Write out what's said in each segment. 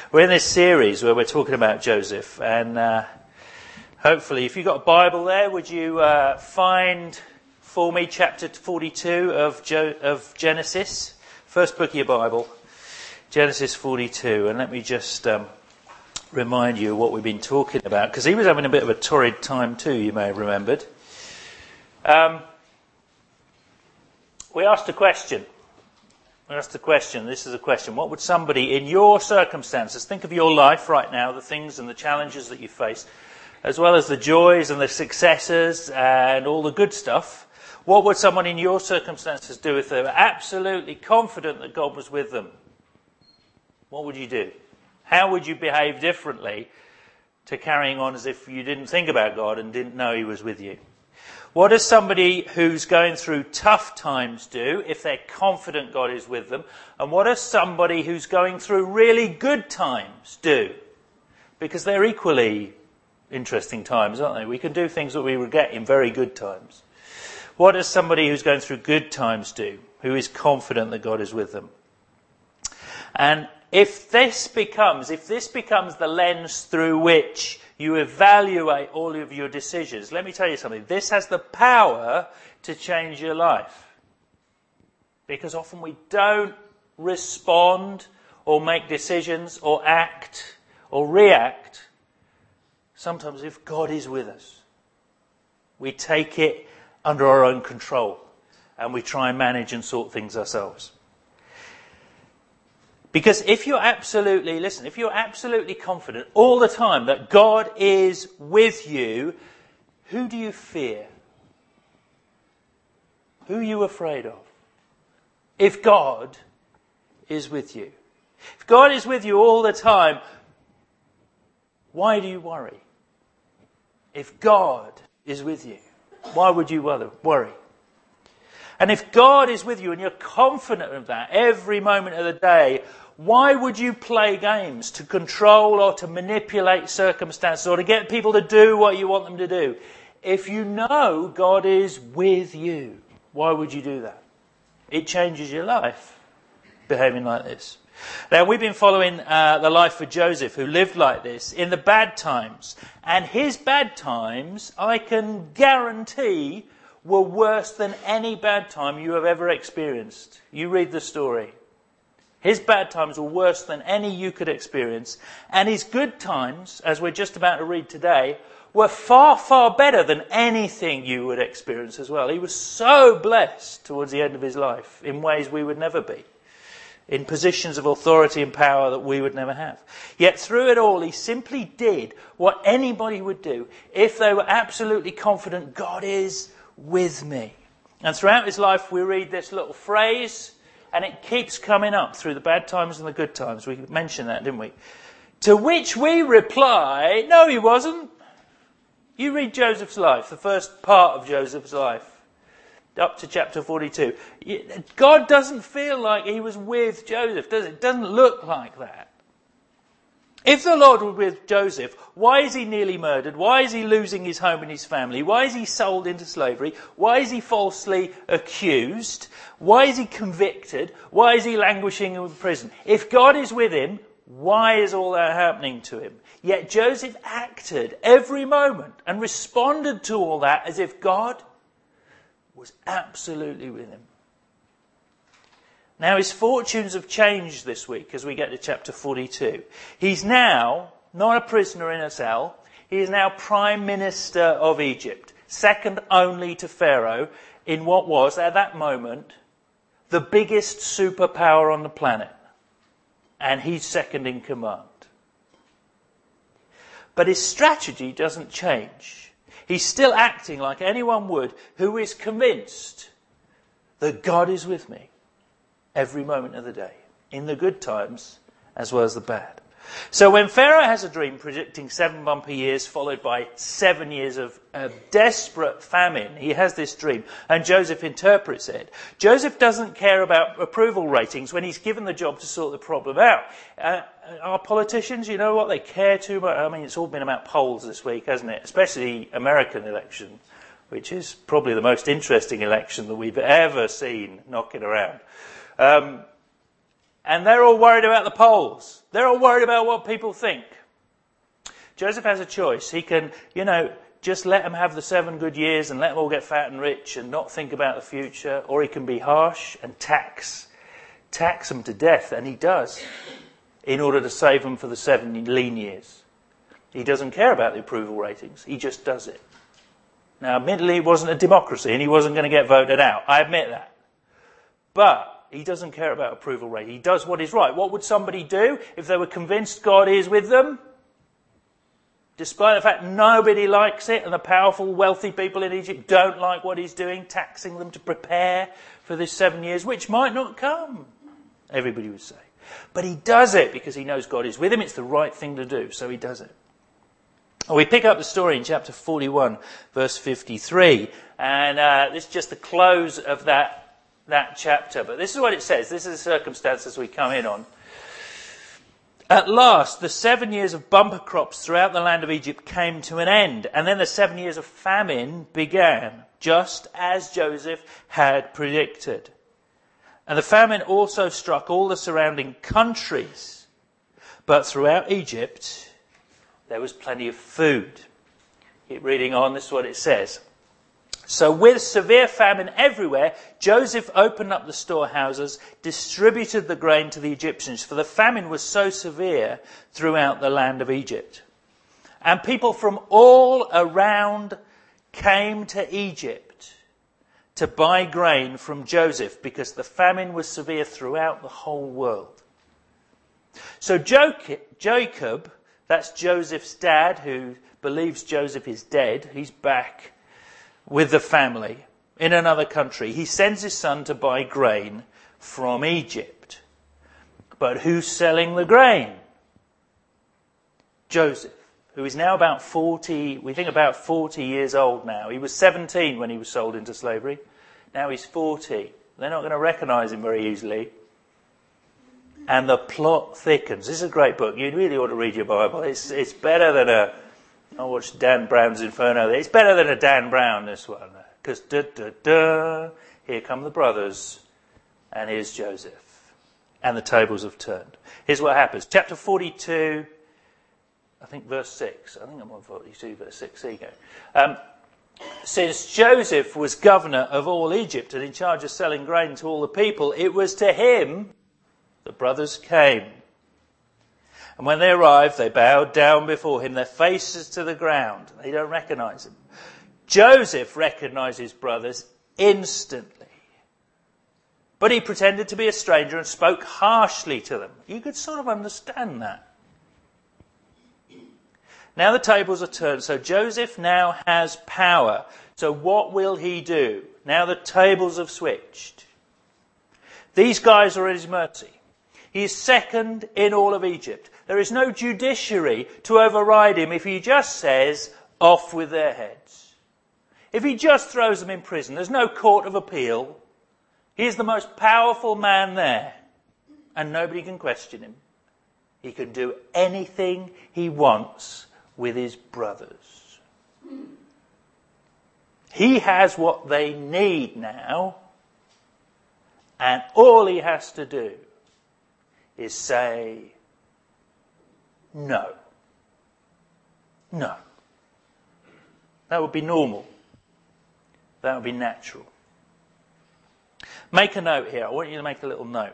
We're in this series where we're talking about Joseph, and hopefully, if you've got a Bible there, would you find for me chapter 42 of Genesis? First book of your Bible, Genesis 42. And let me just remind you of what we've been talking about, because he was having a bit of a torrid time too, you may have remembered. We asked a question. This is a question. What would somebody in your circumstances, think of your life right now, the things and the challenges that you face, as well as the joys and the successes and all the good stuff. What would someone in your circumstances do if they were absolutely confident that God was with them? What would you do? How would you behave differently to carrying on as if you didn't think about God and didn't know he was with you? What does somebody who's going through tough times do if they're confident God is with them? And what does somebody who's going through really good times do? Because they're equally interesting times, aren't they? We can do things that we regret in very good times. What does somebody who's going through good times do, who is confident that God is with them? And if this becomes the lens through which you evaluate all of your decisions, let me tell you something. This has the power to change your life. Because often we don't respond or make decisions or act or react. Sometimes if God is with us, we take it under our own control and we try and manage and sort things ourselves. Because if you're absolutely confident all the time that God is with you, who do you fear? Who are you afraid of? If God is with you. If God is with you all the time, why do you worry? If God is with you, why would you worry? And if God is with you and you're confident of that every moment of the day, why would you play games to control or to manipulate circumstances or to get people to do what you want them to do? If you know God is with you, why would you do that? It changes your life, behaving like this. Now, we've been following the life of Joseph, who lived like this in the bad times. And his bad times, I can guarantee, were worse than any bad time you have ever experienced. You read the story. His bad times were worse than any you could experience. And his good times, as we're just about to read today, were far, far better than anything you would experience as well. He was so blessed towards the end of his life in ways we would never be. In positions of authority and power that we would never have. Yet through it all, he simply did what anybody would do if they were absolutely confident God is with me. And throughout his life, we read this little phrase, and it keeps coming up through the bad times and the good times. We mentioned that, didn't we? To which we reply, no, he wasn't. You read Joseph's life, the first part of Joseph's life, up to chapter 42. God doesn't feel like he was with Joseph, does it? It doesn't look like that. If the Lord was with Joseph, why is he nearly murdered? Why is he losing his home and his family? Why is he sold into slavery? Why is he falsely accused? Why is he convicted? Why is he languishing in prison? If God is with him, why is all that happening to him? Yet Joseph acted every moment and responded to all that as if God was absolutely with him. Now his fortunes have changed this week as we get to chapter 42. He's now not a prisoner in a cell. He is now Prime Minister of Egypt, second only to Pharaoh in what was, at that moment, the biggest superpower on the planet. And he's second in command. But his strategy doesn't change. He's still acting like anyone would who is convinced that God is with me every moment of the day, in the good times as well as the bad. So when Pharaoh has a dream predicting 7 bumpy years followed by 7 years of desperate famine, he has this dream and Joseph interprets it. Joseph doesn't care about approval ratings when he's given the job to sort the problem out. Our politicians, you know what, they care too much. I mean, it's all been about polls this week, hasn't it? Especially the American election, which is probably the most interesting election that we've ever seen knocking around. And they're all worried about the polls. They're all worried about what people think. Joseph has a choice. He can, just let them have the 7 good years and let them all get fat and rich and not think about the future. Or he can be harsh and tax them to death. And he does, in order to save them for the 7 lean years. He doesn't care about the approval ratings. He just does it. Now, admittedly, it wasn't a democracy and he wasn't going to get voted out. I admit that. But he doesn't care about approval rating. He does what is right. What would somebody do if they were convinced God is with them? Despite the fact nobody likes it and the powerful, wealthy people in Egypt don't like what he's doing, taxing them to prepare for this 7 years, which might not come, everybody would say. But he does it because he knows God is with him. It's the right thing to do, so he does it. We pick up the story in chapter 41, verse 53. And this is just the close of that chapter. But this is what it says. This is the circumstances we come in on. At last, the 7 years of bumper crops throughout the land of Egypt came to an end. And then the 7 years of famine began, just as Joseph had predicted. And the famine also struck all the surrounding countries. But throughout Egypt, there was plenty of food. Keep reading on, this is what it says. So with severe famine everywhere, Joseph opened up the storehouses, distributed the grain to the Egyptians, for the famine was so severe throughout the land of Egypt. And people from all around came to Egypt to buy grain from Joseph because the famine was severe throughout the whole world. So Jacob, that's Joseph's dad, who believes Joseph is dead, he's back with the family in another country. He sends his son to buy grain from Egypt. But who's selling the grain? Joseph, who is now about 40 years old now. He was 17 when he was sold into slavery. Now he's 40. They're not going to recognise him very easily. And the plot thickens. This is a great book. You really ought to read your Bible. It's better than I watched Dan Brown's Inferno. It's better than a Dan Brown, this one. Because here come the brothers, and here's Joseph. And the tables have turned. Here's what happens. Chapter 42, I think verse 6. I think I'm on 42, verse 6. There you go. Since Joseph was governor of all Egypt and in charge of selling grain to all the people, it was to him the brothers came. And when they arrived, they bowed down before him, their faces to the ground. They don't recognise him. Joseph recognised his brothers instantly. But he pretended to be a stranger and spoke harshly to them. You could sort of understand that. Now the tables are turned, so Joseph now has power. So what will he do? Now the tables have switched. These guys are at his mercy. He is second in all of Egypt. There is no judiciary to override him if he just says, off with their heads. If he just throws them in prison, there's no court of appeal. He is the most powerful man there, and nobody can question him. He can do anything he wants with his brothers. He has what they need now, and all he has to do is say, no. No. That would be normal. That would be natural. Make a note here. I want you to make a little note.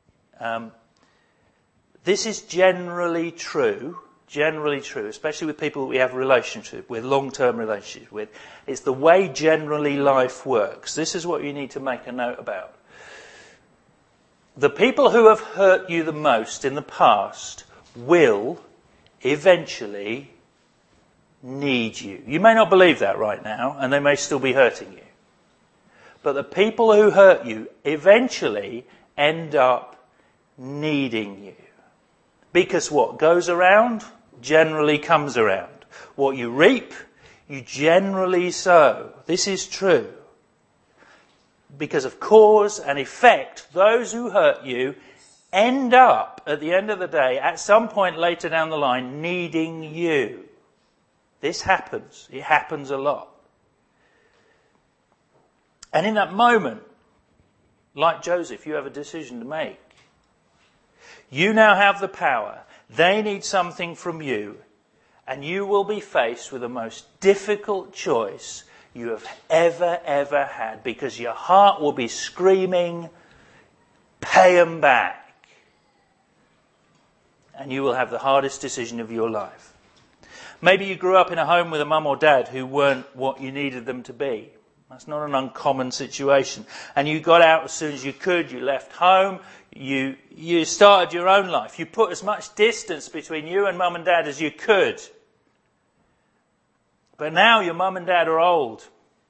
This is generally true, especially with people we have a relationship with, long-term relationship with. It's the way generally life works. This is what you need to make a note about. The people who have hurt you the most in the past will eventually need you. You may not believe that right now, and they may still be hurting you. But the people who hurt you eventually end up needing you. Because what goes around generally comes around. What you reap, you generally sow. This is true. Because of cause and effect, those who hurt you end up, at the end of the day, at some point later down the line, needing you. This happens. It happens a lot. And in that moment, like Joseph, you have a decision to make. You now have the power. They need something from you. And you will be faced with the most difficult choice you have ever had, because your heart will be screaming, pay them back. And you will have the hardest decision of your life. Maybe you grew up in a home with a mum or dad who weren't what you needed them to be. That's not an uncommon situation. And you got out as soon as you could. You left home. You started your own life. You put as much distance between you and mum and dad as you could. But now your mum and dad are old.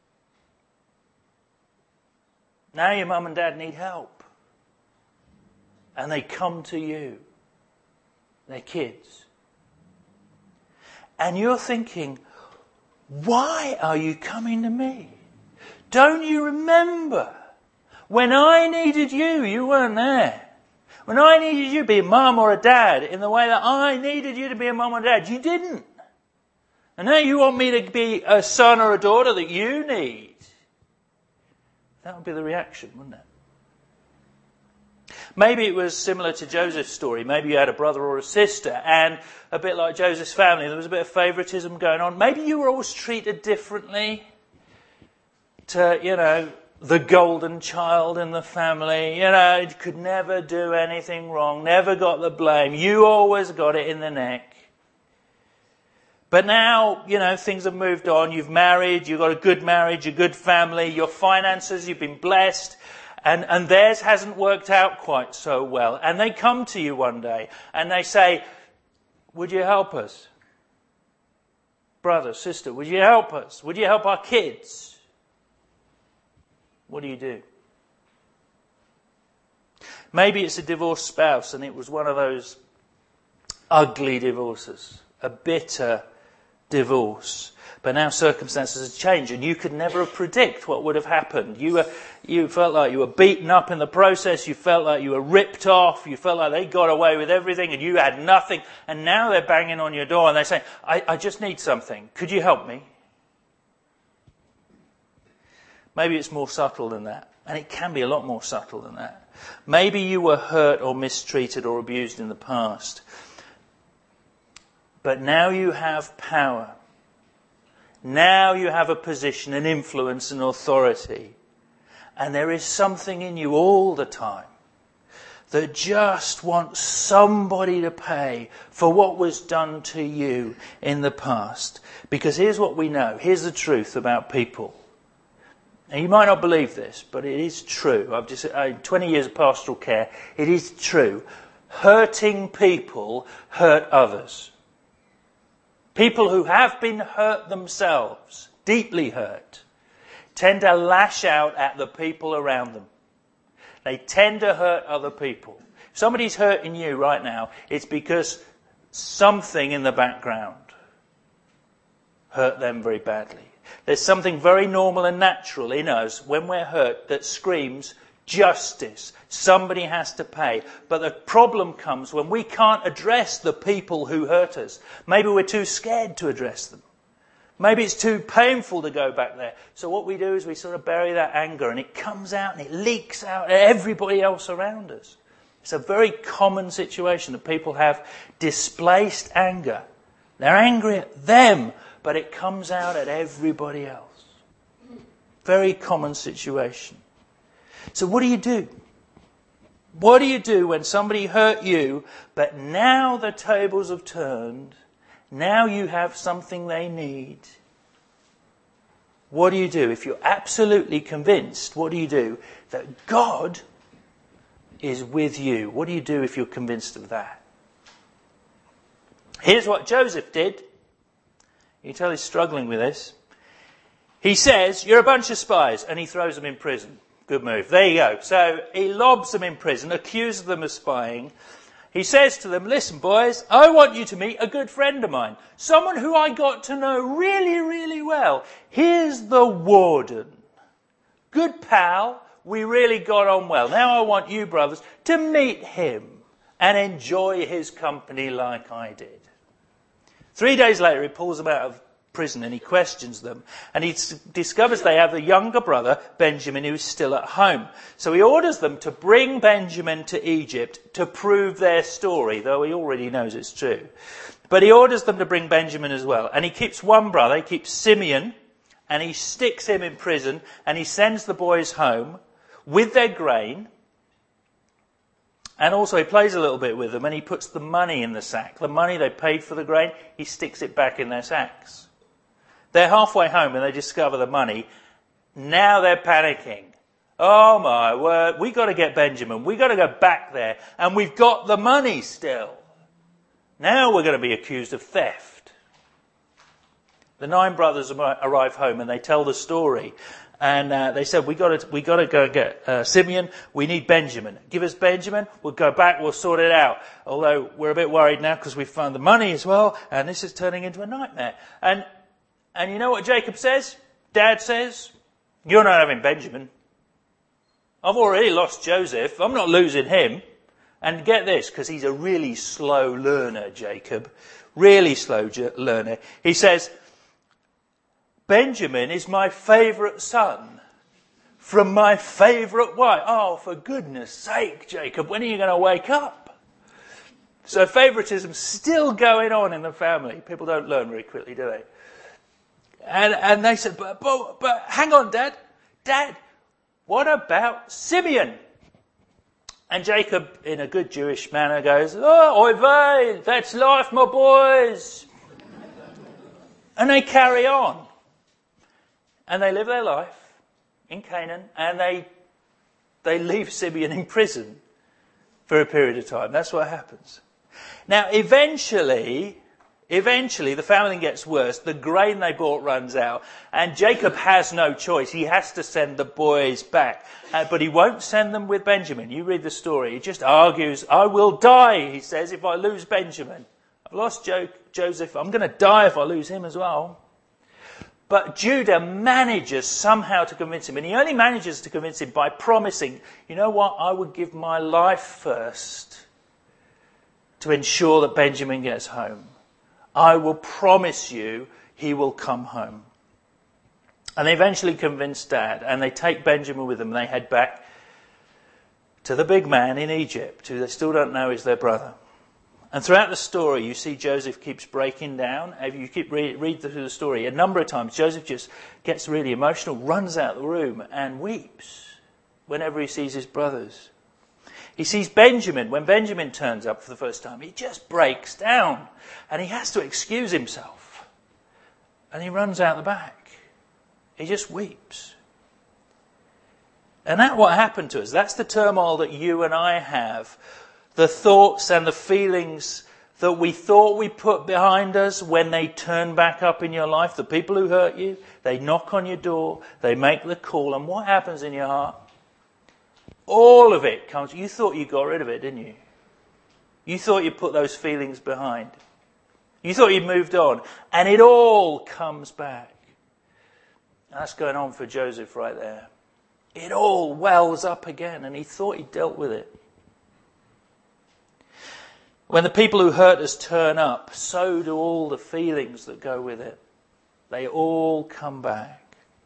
Now your mum and dad need help. And they come to you. They're kids. And you're thinking, why are you coming to me? Don't you remember? When I needed you, you weren't there. When I needed you to be a mum or a dad in the way that I needed you to be a mum or dad, you didn't. And now you want me to be a son or a daughter that you need. That would be the reaction, wouldn't it? Maybe it was similar to Joseph's story. Maybe you had a brother or a sister, and a bit like Joseph's family, there was a bit of favouritism going on. Maybe you were always treated differently to, the golden child in the family. You could never do anything wrong, never got the blame. You always got it in the neck. But now, things have moved on. You've married, you've got a good marriage, a good family, your finances, you've been blessed. And theirs hasn't worked out quite so well. And they come to you one day and they say, would you help us? Brother, sister, would you help us? Would you help our kids? What do you do? Maybe it's a divorced spouse and it was one of those ugly divorces, a bitter divorce. But now circumstances have changed and you could never predict what would have happened. You felt like you were beaten up in the process. You felt like you were ripped off. You felt like they got away with everything and you had nothing. And now they're banging on your door and they say, I just need something. Could you help me? Maybe it's more subtle than that. And it can be a lot more subtle than that. Maybe you were hurt or mistreated or abused in the past. But now you have power. Now you have a position, an influence, an authority. And there is something in you all the time that just wants somebody to pay for what was done to you in the past. Because here's what we know. Here's the truth about people. Now, you might not believe this, but it is true. 20 years of pastoral care. It is true. Hurting people hurt others. People who have been hurt themselves, deeply hurt, tend to lash out at the people around them. They tend to hurt other people. If somebody's hurting you right now, it's because something in the background hurt them very badly. There's something very normal and natural in us when we're hurt that screams justice. Somebody has to pay. But the problem comes when we can't address the people who hurt us. Maybe we're too scared to address them. Maybe it's too painful to go back there. So what we do is we sort of bury that anger and it comes out and it leaks out at everybody else around us. It's a very common situation that people have displaced anger. They're angry at them, but it comes out at everybody else. Very common situation. So what do you do? What do you do when somebody hurt you, but now the tables have turned? Now you have something they need. What do you do? If you're absolutely convinced, what do you do? That God is with you. What do you do if you're convinced of that? Here's what Joseph did. You can tell he's struggling with this. He says, you're a bunch of spies, and he throws them in prison. Good move. There you go. So he lobs them in prison, accuses them of spying. He says to them, listen, boys, I want you to meet a good friend of mine. Someone who I got to know really, really well. Here's the warden. Good pal. We really got on well. Now I want you, brothers, to meet him and enjoy his company like I did. 3 days later, he pulls them out of prison, and he questions them. And he discovers they have a younger brother, Benjamin, who is still at home. So he orders them to bring Benjamin to Egypt to prove their story, though he already knows it's true. But he orders them to bring Benjamin as well. And he keeps one brother, he keeps Simeon, and he sticks him in prison, and he sends the boys home with their grain. And also he plays a little bit with them, and he puts the money in the sack. The money they paid for the grain, he sticks it back in their sacks. They're halfway home and they discover the money. Now they're panicking. Oh my word, we've got to get Benjamin. We've got to go back there. And we've got the money still. Now we're going to be accused of theft. The 9 brothers arrive home and they tell the story. And they said, we got to go get Simeon. We need Benjamin. Give us Benjamin. We'll go back. We'll sort it out. Although we're a bit worried now because we've found the money as well. And this is turning into a nightmare. And you know what Jacob says? Dad says, you're not having Benjamin. I've already lost Joseph. I'm not losing him. And get this, because he's a really slow learner, Jacob. Really slow learner. He says, Benjamin is my favourite son from my favourite wife. Oh, for goodness sake, Jacob, when are you going to wake up? So favouritism's still going on in the family. People don't learn very quickly, do they? And they said, but hang on, Dad. Dad, what about Simeon? And Jacob, in a good Jewish manner, goes, oh, oy vey, that's life, my boys. And they carry on. And they live their life in Canaan, and they leave Simeon in prison for a period of time. That's what happens. Now, eventually, the family gets worse. The grain they bought runs out, and Jacob has no choice. He has to send the boys back. But he won't send them with Benjamin. You read the story. He just argues, I will die, he says, if I lose Benjamin. I've lost Joseph. I'm going to die if I lose him as well. But Judah manages somehow to convince him. And he only manages to convince him by promising, you know what, I would give my life first to ensure that Benjamin gets home. I will promise you he will come home. And they eventually convince Dad, and they take Benjamin with them, and they head back to the big man in Egypt, who they still don't know is their brother. And throughout the story, you see Joseph keeps breaking down. If you keep read through the story, a number of times Joseph just gets really emotional, runs out of the room and weeps whenever he sees his brothers. He sees Benjamin. When Benjamin turns up for the first time, he just breaks down and he has to excuse himself. And he runs out the back. He just weeps. And that's what happened to us. That's the turmoil that you and I have. The thoughts and the feelings that we thought we put behind us when they turn back up in your life. The people who hurt you, they knock on your door, they make the call, and what happens in your heart? All of it comes. You thought you got rid of it, didn't you? You thought you put those feelings behind. You thought you'd moved on, and it all comes back. That's going on for Joseph right there. It all wells up again, and he thought he'd dealt with it. When the people who hurt us turn up, so do all the feelings that go with it. They all come back.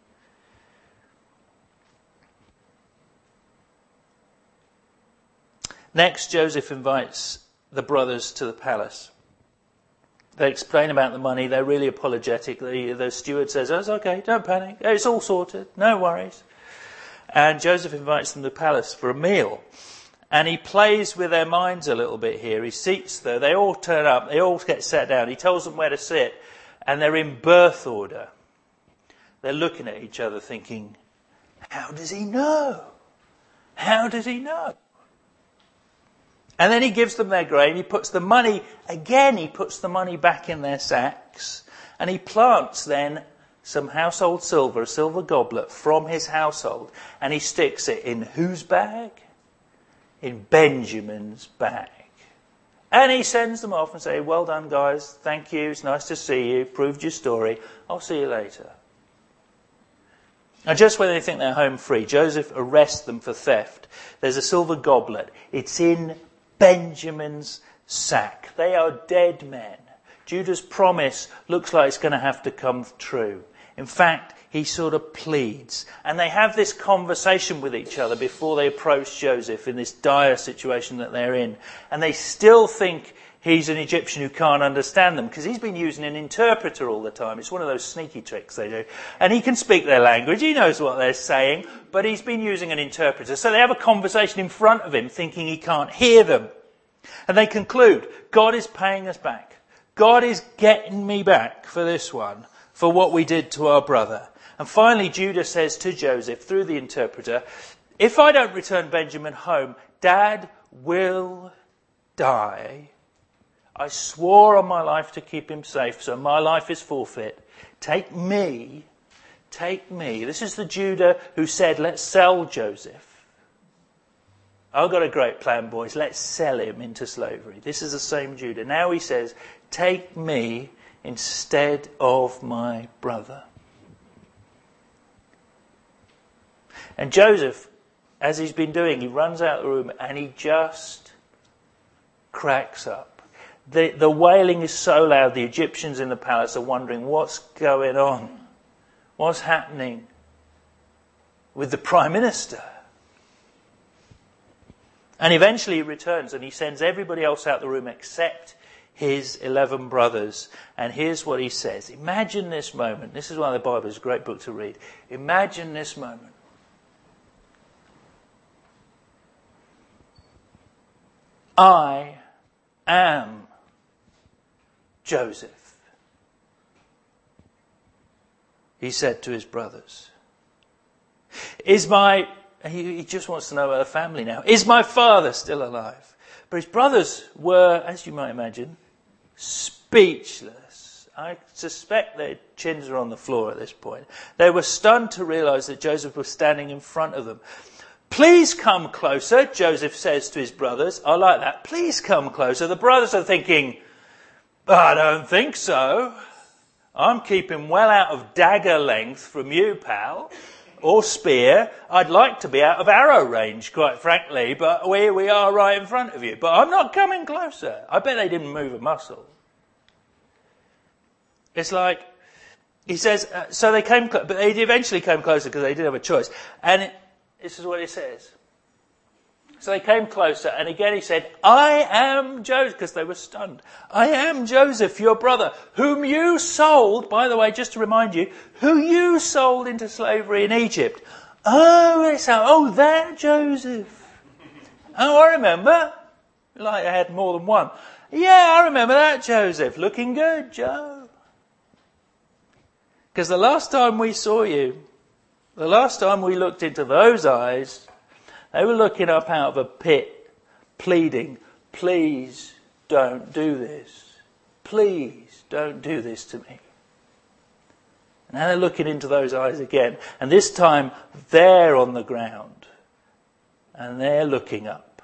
Next, Joseph invites the brothers to the palace. They explain about the money. They're really apologetic. The steward says, oh, it's okay, don't panic. It's all sorted, no worries. And Joseph invites them to the palace for a meal. And he plays with their minds a little bit here. He seats them. They all turn up. They all get sat down. He tells them where to sit. And they're in birth order. They're looking at each other thinking, how does he know? How does he know? And then he gives them their grain. He puts the money, again, he puts the money back in their sacks. And he plants then some household silver, a silver goblet from his household. And he sticks it in whose bag? In Benjamin's bag. And he sends them off and says, well done guys, thank you, it's nice to see you, proved your story, I'll see you later. And just when they think they're home free, Joseph arrests them for theft. There's a silver goblet. It's in Benjamin's sack. They are dead men. Judah's promise looks like it's going to have to come true. In fact, he sort of pleads. And they have this conversation with each other before they approach Joseph in this dire situation that they're in. And they still think he's an Egyptian who can't understand them, because he's been using an interpreter all the time. It's one of those sneaky tricks they do. And he can speak their language, he knows what they're saying, but he's been using an interpreter. So they have a conversation in front of him, thinking he can't hear them. And they conclude, God is paying us back. God is getting me back for this one, for what we did to our brother. And finally, Judah says to Joseph, through the interpreter, if I don't return Benjamin home, Dad will die. I swore on my life to keep him safe, so my life is forfeit. Take me. This is the Judah who said, let's sell Joseph. I've got a great plan, boys. Let's sell him into slavery. This is the same Judah. Now he says, take me instead of my brother. And Joseph, as he's been doing, he runs out of the room and he just cracks up. The wailing is so loud, the Egyptians in the palace are wondering what's going on. What's happening with the Prime Minister? And eventually he returns and he sends everybody else out the room except his 11 brothers. And here's what he says. Imagine this moment. This is why the Bible is a great book to read. Imagine this moment. I am Joseph, he said to his brothers. He just wants to know about the family now. Is my father still alive? But his brothers were, as you might imagine, speechless. I suspect their chins are on the floor at this point. They were stunned to realise that Joseph was standing in front of them. Please come closer, Joseph says to his brothers. I like that. Please come closer. The brothers are thinking, I don't think so. I'm keeping well out of dagger length from you, pal, or spear. I'd like to be out of arrow range, quite frankly, but here we are right in front of you. But I'm not coming closer. I bet they didn't move a muscle. It's like, he says, so they came, but they eventually came closer because they didn't have a choice. And this is what he says. So they came closer, and again he said, I am Joseph, because they were stunned. I am Joseph, your brother, whom you sold, by the way, just to remind you, who you sold into slavery in Egypt. That Joseph. Oh, I remember. Like I had more than one. Yeah, I remember that Joseph. Looking good, Joe. Because the last time we saw you, the last time we looked into those eyes, they were looking up out of a pit, pleading, please don't do this. Please don't do this to me. And now they're looking into those eyes again. And this time they're on the ground. And they're looking up.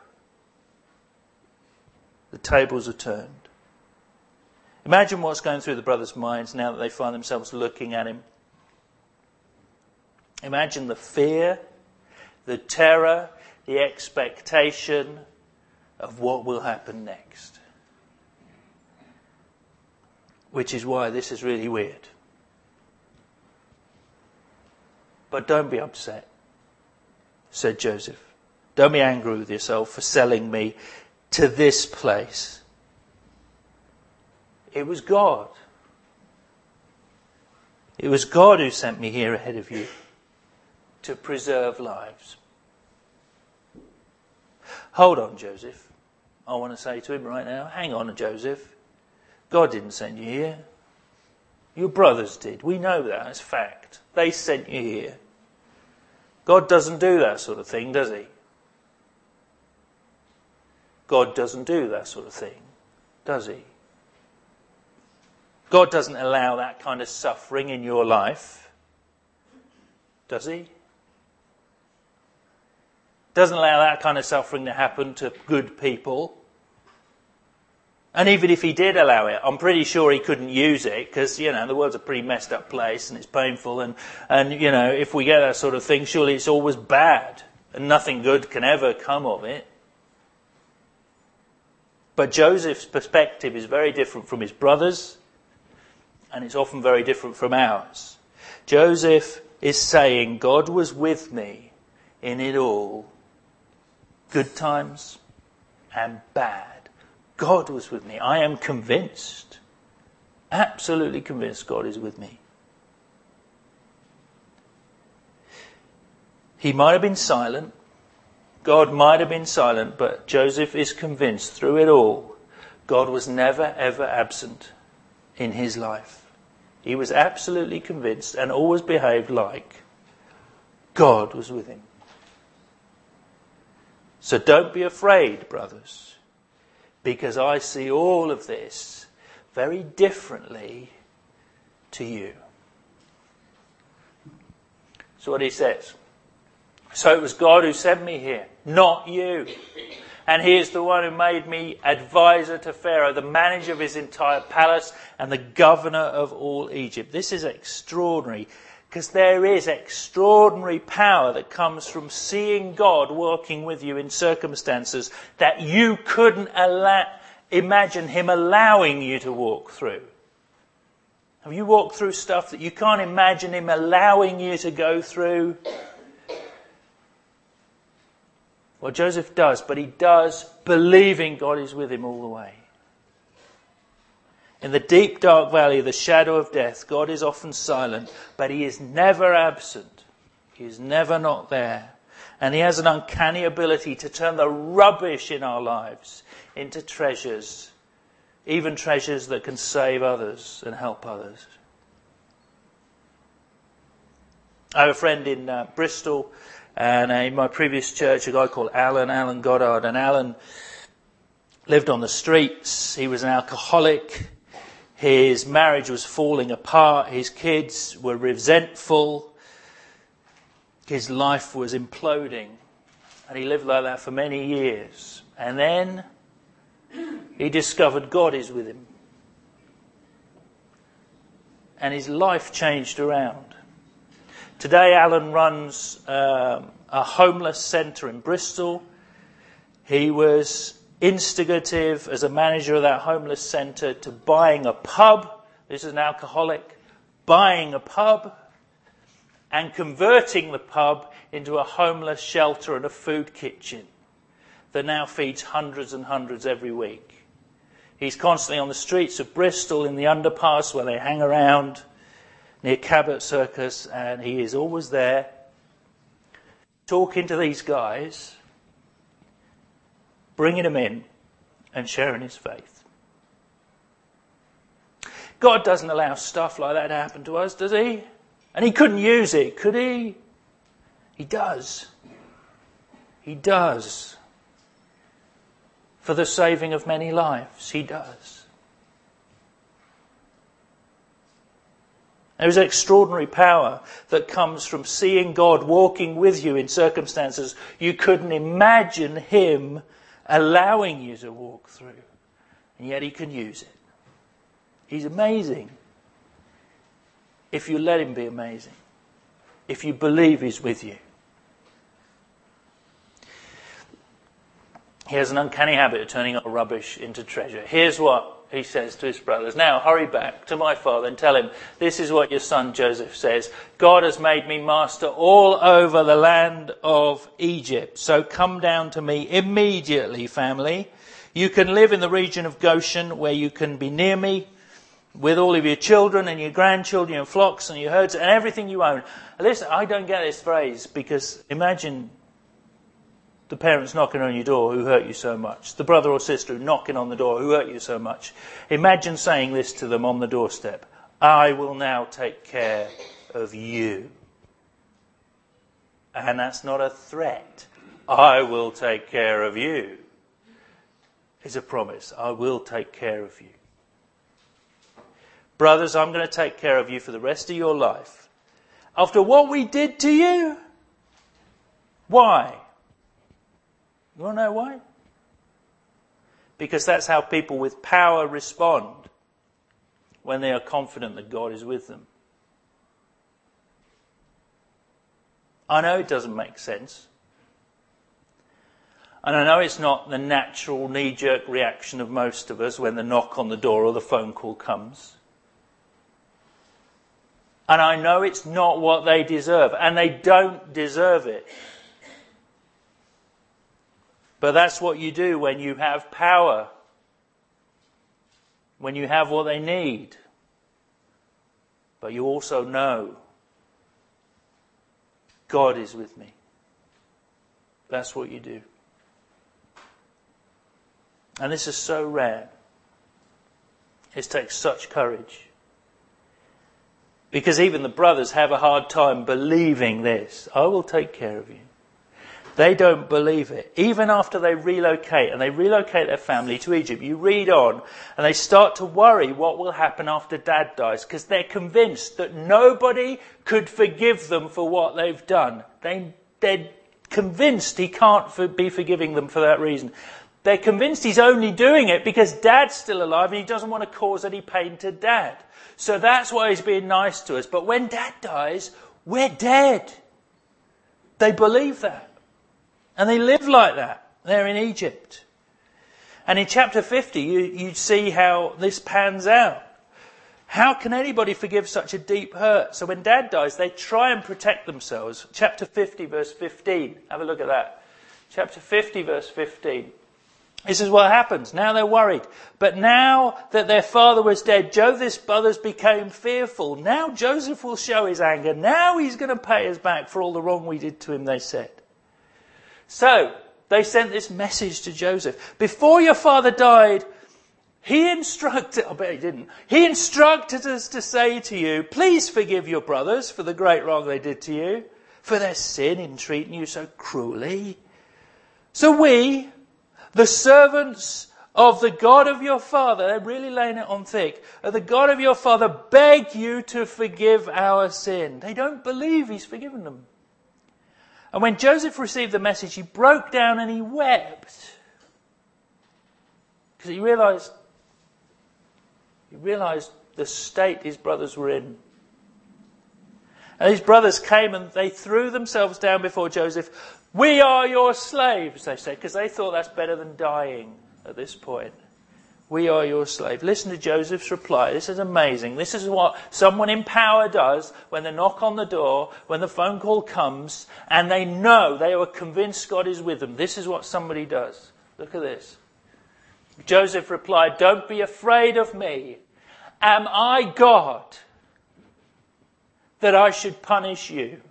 The tables are turned. Imagine what's going through the brothers' minds now that they find themselves looking at him. Imagine the fear, the terror, the expectation of what will happen next. Which is why this is really weird. But don't be upset, said Joseph. Don't be angry with yourself for selling me to this place. It was God. It was God who sent me here ahead of you to preserve lives. Hold on, Joseph. I want to say to him right now, hang on, Joseph. God didn't send you here. Your brothers did. We know that. It's fact. They sent you here. God doesn't do that sort of thing, does he? God doesn't do that sort of thing, does he? God doesn't allow that kind of suffering in your life, does he? Doesn't allow that kind of suffering to happen to good people. And even if he did allow it, I'm pretty sure he couldn't use it because, the world's a pretty messed up place and it's painful and if we get that sort of thing, surely it's always bad and nothing good can ever come of it. But Joseph's perspective is very different from his brothers, and it's often very different from ours. Joseph is saying, God was with me in it all, good times and bad. God was with me. I am convinced, absolutely convinced God is with me. He might have been silent. God might have been silent, but Joseph is convinced through it all, God was never ever absent in his life. He was absolutely convinced and always behaved like God was with him. So don't be afraid, brothers, because I see all of this very differently to you. That's what he says. So it was God who sent me here, not you. And he is the one who made me advisor to Pharaoh, the manager of his entire palace and the governor of all Egypt. This is extraordinary, because there is extraordinary power that comes from seeing God working with you in circumstances that you couldn't imagine him allowing you to walk through. Have you walked through stuff that you can't imagine him allowing you to go through? Well, Joseph does, but he does believing God is with him all the way. In the deep, dark valley of the shadow of death, God is often silent, but he is never absent. He is never not there. And he has an uncanny ability to turn the rubbish in our lives into treasures, even treasures that can save others and help others. I have a friend in Bristol, and in my previous church, a guy called Alan Goddard. And Alan lived on the streets. He was an alcoholic. His marriage was falling apart. His kids were resentful. His life was imploding. And he lived like that for many years. And then he discovered God is with him. And his life changed around. Today, Alan runs a homeless centre in Bristol. He was instigative as a manager of that homeless centre to buying a pub. This is an alcoholic. Buying a pub and converting the pub into a homeless shelter and a food kitchen that now feeds hundreds and hundreds every week. He's constantly on the streets of Bristol in the underpass where they hang around, near Cabot Circus, and he is always there talking to these guys, bringing them in and sharing his faith. God doesn't allow stuff like that to happen to us, does he? And he couldn't use it, could he? He does. He does. For the saving of many lives, he does. There is extraordinary power that comes from seeing God walking with you in circumstances you couldn't imagine him allowing you to walk through. And yet he can use it. He's amazing. If you let him be amazing. If you believe he's with you. He has an uncanny habit of turning our rubbish into treasure. Here's what he says to his brothers. Now hurry back to my father and tell him, this is what your son Joseph says. God has made me master all over the land of Egypt. So come down to me immediately, family. You can live in the region of Goshen where you can be near me with all of your children and your grandchildren, your flocks and your herds and everything you own. Listen, I don't get this phrase because imagine the parents knocking on your door who hurt you so much. The brother or sister knocking on the door who hurt you so much. Imagine saying this to them on the doorstep. I will now take care of you. And that's not a threat. I will take care of you. It's a promise. I will take care of you. Brothers, I'm going to take care of you for the rest of your life. After what we did to you? Why? You want to know why? Because that's how people with power respond when they are confident that God is with them. I know it doesn't make sense. And I know it's not the natural knee-jerk reaction of most of us when the knock on the door or the phone call comes. And I know it's not what they deserve, and they don't deserve it. But that's what you do when you have power, when you have what they need. But you also know God is with me. That's what you do. And this is so rare. It takes such courage. Because even the brothers have a hard time believing this. I will take care of you. They don't believe it. Even after they relocate, and they relocate their family to Egypt, you read on, and they start to worry what will happen after Dad dies, because they're convinced that nobody could forgive them for what they've done. They're convinced he can't be forgiving them for that reason. They're convinced he's only doing it because Dad's still alive and he doesn't want to cause any pain to Dad. So that's why he's being nice to us. But when Dad dies, we're dead. They believe that. And they live like that. They're in Egypt. And in chapter 50, you see how this pans out. How can anybody forgive such a deep hurt? So when Dad dies, they try and protect themselves. Chapter 50, verse 15. Have a look at that. Chapter 50, verse 15. This is what happens. Now they're worried. But now that their father was dead, Joseph's brothers became fearful. Now Joseph will show his anger. Now he's going to pay us back for all the wrong we did to him, they said. So they sent this message to Joseph. Before your father died, he instructed us to say to you, please forgive your brothers for the great wrong they did to you, for their sin in treating you so cruelly. So we, the servants of the God of your father, they're really laying it on thick, the God of your father beg you to forgive our sin. They don't believe he's forgiven them. And when Joseph received the message, he broke down and he wept. Because he realized the state his brothers were in. And his brothers came and they threw themselves down before Joseph. We are your slaves, they said, because they thought that's better than dying at this point. We are your slave. Listen to Joseph's reply. This is amazing. This is what someone in power does when they knock on the door, when the phone call comes, and they know, they are convinced God is with them. This is what somebody does. Look at this. Joseph replied, don't be afraid of me. Am I God that I should punish you?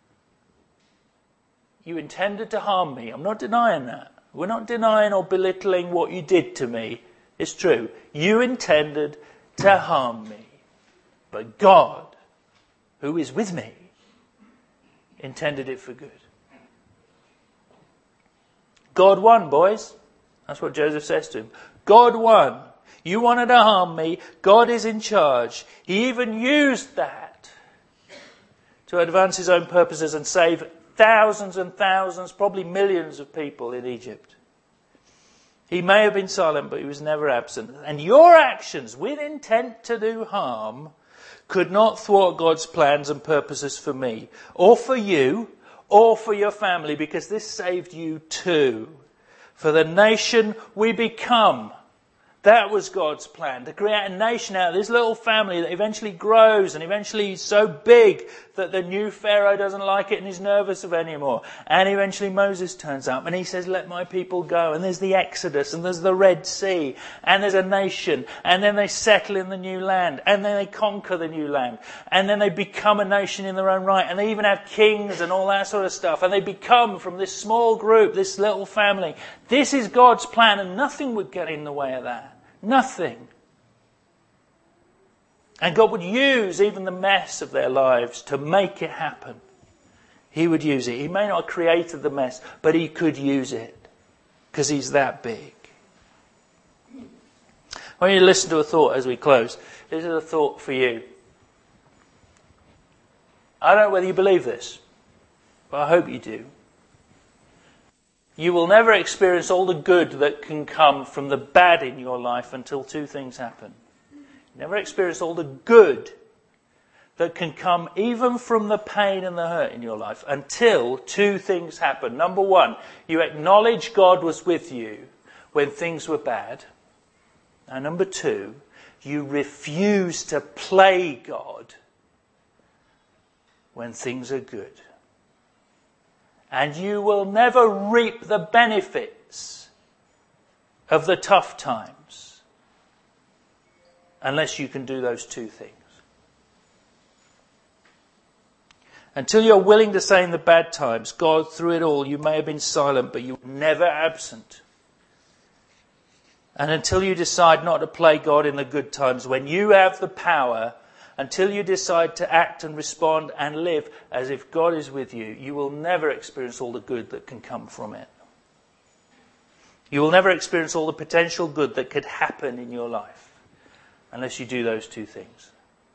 You intended to harm me. I'm not denying that. We're not denying or belittling what you did to me. It's true. You intended to harm me. But God, who is with me, intended it for good. God won, boys. That's what Joseph says to him. God won. You wanted to harm me. God is in charge. He even used that to advance his own purposes and save thousands and thousands, probably millions of people in Egypt. He may have been silent, but he was never absent. And your actions with intent to do harm could not thwart God's plans and purposes for me, or for you, or for your family, because this saved you too. For the nation we become. That was God's plan, to create a nation out of this little family that eventually grows and eventually is so big that the new Pharaoh doesn't like it and is nervous of it anymore. And eventually Moses turns up and he says, let my people go. And there's the Exodus and there's the Red Sea and there's a nation. And then they settle in the new land and then they conquer the new land. And then they become a nation in their own right. And they even have kings and all that sort of stuff. And they become from this small group, this little family. This is God's plan and nothing would get in the way of that. Nothing. And God would use even the mess of their lives to make it happen. He would use it. He may not have created the mess, but he could use it because he's that big. I want you to listen to a thought as we close. This is a thought for you. I don't know whether you believe this, but I hope you do. You will never experience all the good that can come from the bad in your life until two things happen. You never experience all the good that can come even from the pain and the hurt in your life until two things happen. Number one, you acknowledge God was with you when things were bad. And number two, you refuse to play God when things are good. And you will never reap the benefits of the tough times unless you can do those two things. Until you're willing to say in the bad times, God, through it all, you may have been silent, but you were never absent. And until you decide not to play God in the good times, when you have the power, until you decide to act and respond and live as if God is with you, you will never experience all the good that can come from it. You will never experience all the potential good that could happen in your life unless you do those two things.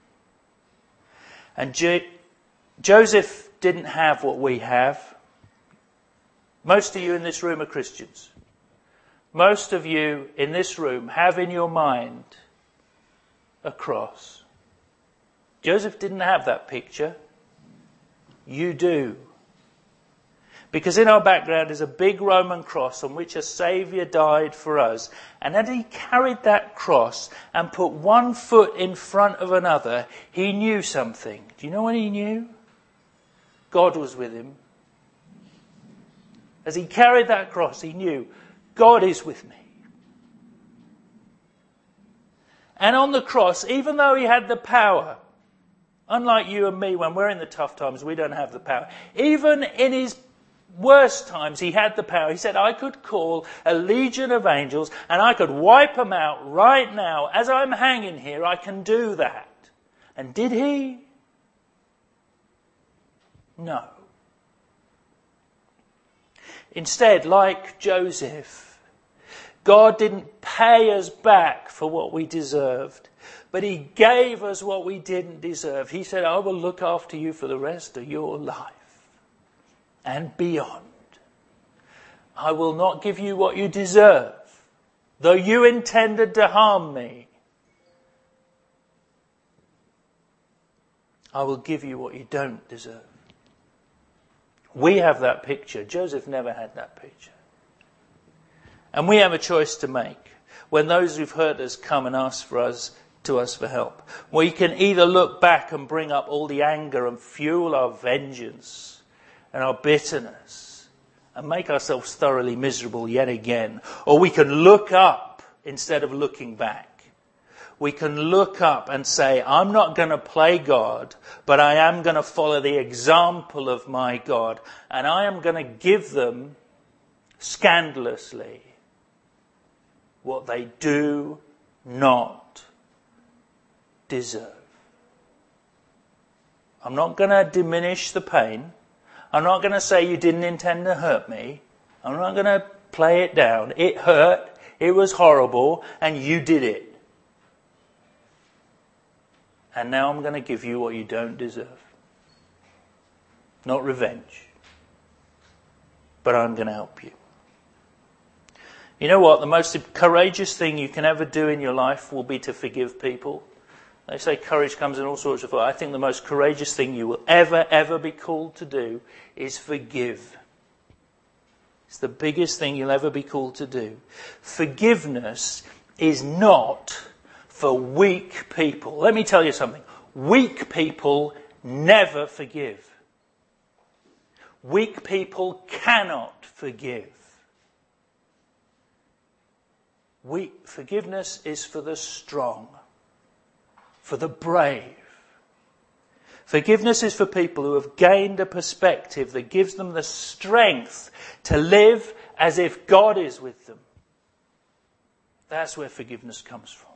And Joseph didn't have what we have. Most of you in this room are Christians. Most of you in this room have in your mind a cross. Joseph didn't have that picture. You do. Because in our background is a big Roman cross on which a Saviour died for us. And as he carried that cross and put one foot in front of another, he knew something. Do you know what he knew? God was with him. As he carried that cross, he knew, God is with me. And on the cross, even though he had the power, unlike you and me, when we're in the tough times, we don't have the power. Even in his worst times, he had the power. He said, I could call a legion of angels and I could wipe them out right now. As I'm hanging here, I can do that. And did he? No. Instead, like Joseph, God didn't pay us back for what we deserved, but he gave us what we didn't deserve. He said, I will look after you for the rest of your life and beyond. I will not give you what you deserve, though you intended to harm me. I will give you what you don't deserve. We have that picture. Joseph never had that picture. And we have a choice to make. When those who've hurt us come and ask to us for help, we can either look back and bring up all the anger and fuel our vengeance and our bitterness and make ourselves thoroughly miserable yet again. Or we can look up instead of looking back. We can look up and say, I'm not going to play God, but I am going to follow the example of my God. And I am going to give them scandalously what they do not deserve. I'm not going to diminish the pain. I'm not going to say you didn't intend to hurt me. I'm not going to play it down. It hurt. It was horrible. And you did it. And now I'm going to give you what you don't deserve. Not revenge. But I'm going to help you. You know what? The most courageous thing you can ever do in your life will be to forgive people. They say courage comes in all sorts of ways. I think the most courageous thing you will ever be called to do is forgive. It's the biggest thing you'll ever be called to do. Forgiveness is not for weak people. Let me tell you something. Weak people never forgive. Weak people cannot forgive. Forgiveness is for the strong, for the brave. Forgiveness is for people who have gained a perspective that gives them the strength to live as if God is with them. That's where forgiveness comes from.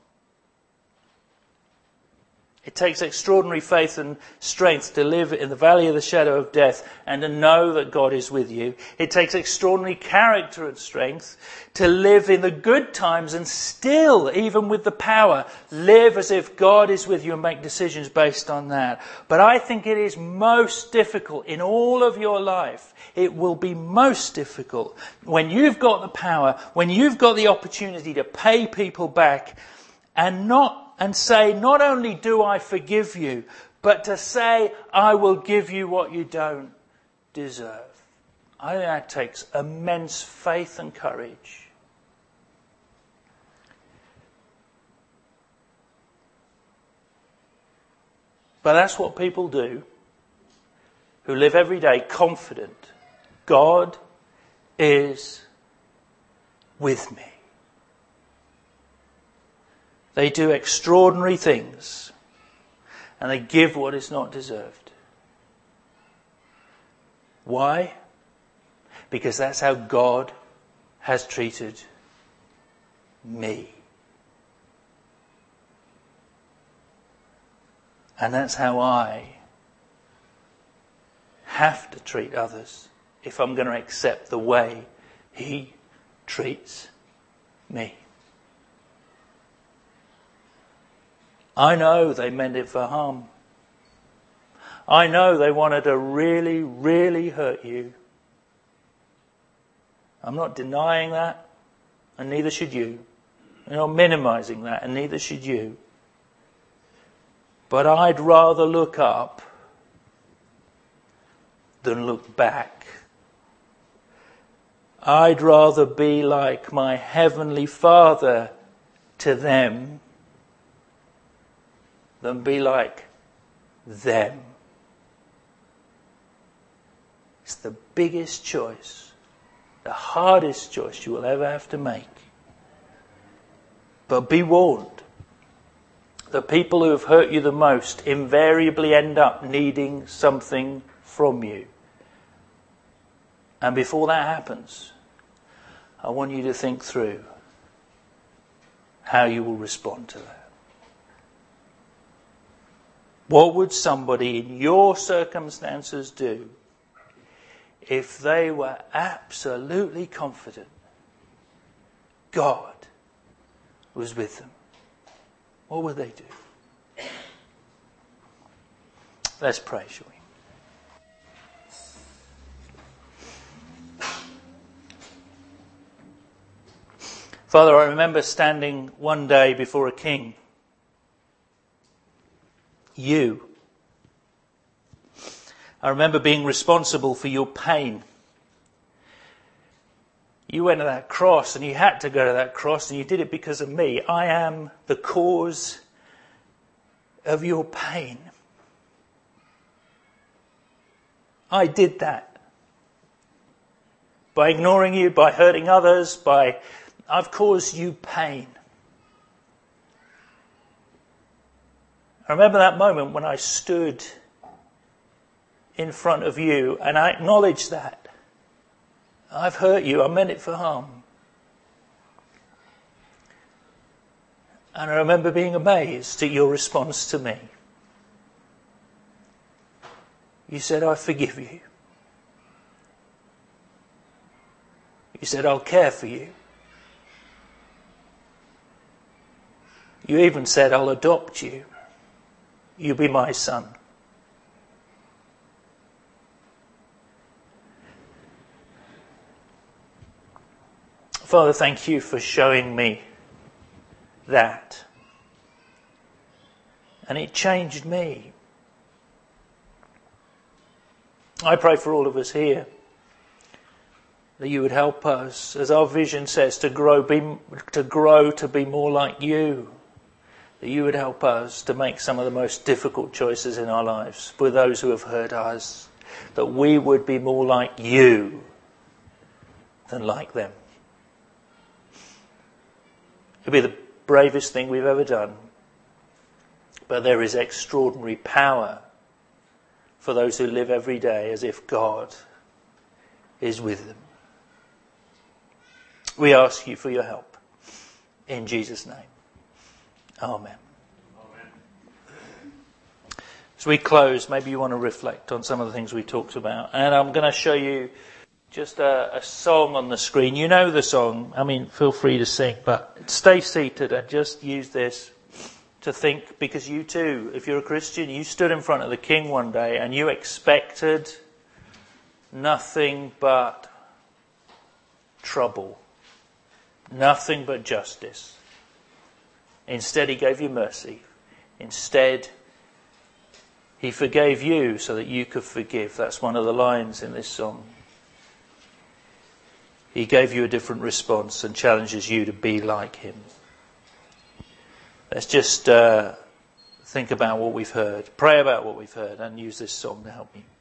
It takes extraordinary faith and strength to live in the valley of the shadow of death and to know that God is with you. It takes extraordinary character and strength to live in the good times and still, even with the power, live as if God is with you and make decisions based on that. But I think it is most difficult in all of your life. It will be most difficult when you've got the power, when you've got the opportunity to pay people back and say, not only do I forgive you, But to say, I will give you what you don't deserve, I think that takes immense faith and courage. But that's what people do who live every day confident God is with me. They do extraordinary things and they give what is not deserved. Why? Because that's how God has treated me. And that's how I have to treat others if I'm going to accept the way He treats me. I know they meant it for harm. I know they wanted to really, really hurt you. I'm not denying that, and neither should you. I'm not minimizing that, and neither should you. But I'd rather look up than look back. I'd rather be like my Heavenly Father to them than be like them. It's the biggest choice, the hardest choice you will ever have to make. But be warned, the people who have hurt you the most invariably end up needing something from you. And before that happens, I want you to think through how you will respond to that. What would somebody in your circumstances do if they were absolutely confident God was with them? What would they do? Let's pray, shall we? Father, I remember standing one day before a king. You. I remember being responsible for your pain. You went to that cross and you had to go to that cross and you did it because of me. I am the cause of your pain. I did that. By ignoring you, by hurting others, I've caused you pain. I remember that moment when I stood in front of you and I acknowledged that. I've hurt you, I meant it for harm. And I remember being amazed at your response to me. You said, I forgive you. You said, I'll care for you. You even said, I'll adopt you. You'll be my son. Father, thank you for showing me that. And it changed me. I pray for all of us here that you would help us, as our vision says, to grow to be more like you. That you would help us to make some of the most difficult choices in our lives with those who have hurt us. That we would be more like you than like them. It'll be the bravest thing we've ever done. But there is extraordinary power for those who live every day as if God is with them. We ask you for your help. In Jesus' name. Amen. As we close, maybe you want to reflect on some of the things we talked about. And I'm going to show you just a song on the screen. You know the song. I mean, feel free to sing, but stay seated and just use this to think, because you too, if you're a Christian, you stood in front of the King one day and you expected nothing but trouble, nothing but justice. Instead, he gave you mercy. Instead, He forgave you so that you could forgive. That's one of the lines in this song. He gave you a different response and challenges you to be like him. Let's just think about what we've heard, pray about what we've heard, and use this song to help me.